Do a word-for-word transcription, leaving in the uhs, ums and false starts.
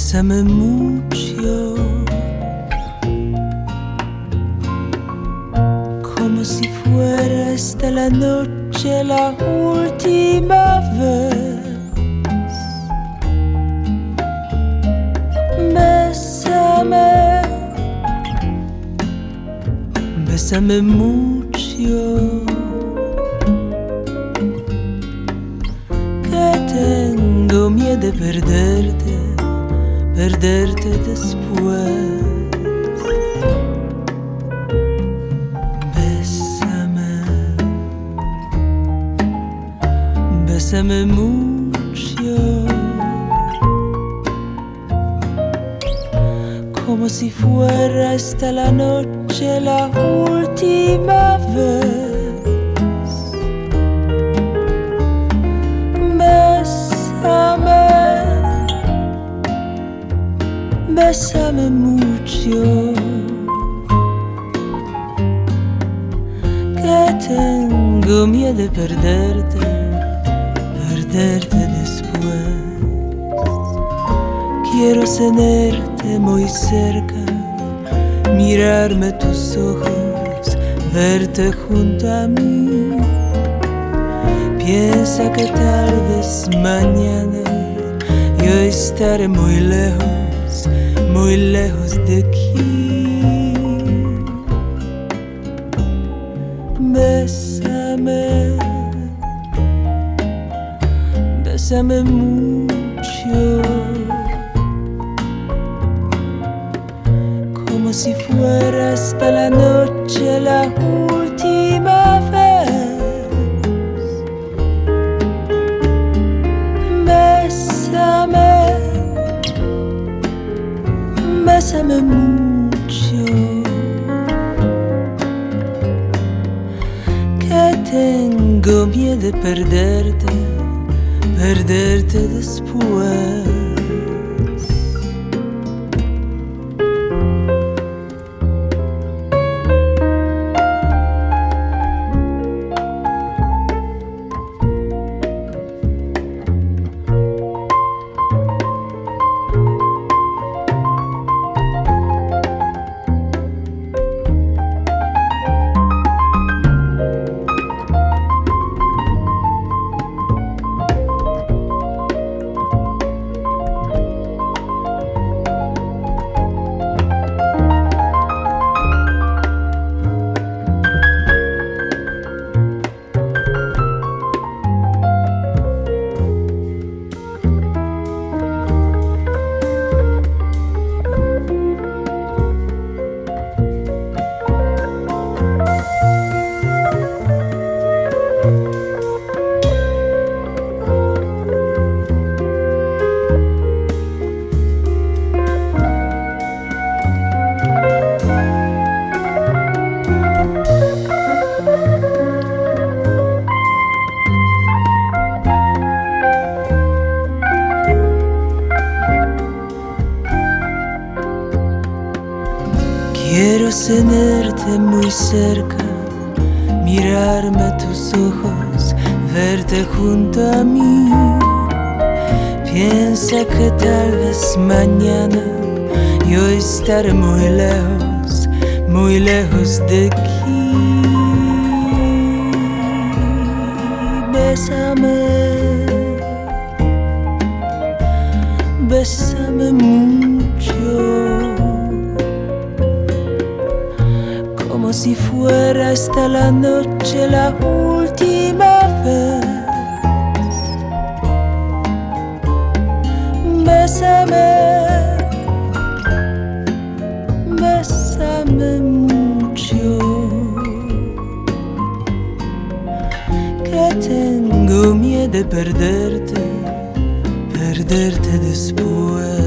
bésame mucho, como si fuera esta la noche la última vez. Bésame, bésame mucho, que tengo miedo de perderte, perderte después. Bésame, bésame mucho, como si fuera esta la noche la última vez. Bésame, bésame mucho, que tengo miedo de perderte, perderte después. Quiero tenerte muy cerca, mirarme tus ojos, verte junto a mí. Piensa que tal vez mañana yo estaré muy lejos, muy lejos de aquí. Bésame, bésame mucho, como si fuera hasta la noche la última vez. Bésame, bésame mucho, que tengo miedo de perderte, perderte después. Quiero tenerte muy cerca, mirarme tus ojos, verte junto a mí. Piensa que tal vez mañana yo estaré muy lejos, muy lejos de aquí. Bésame, bésame mucho, como si fuera hasta la noche la última vez. Bésame, bésame mucho, que tengo miedo de perderte, perderte después.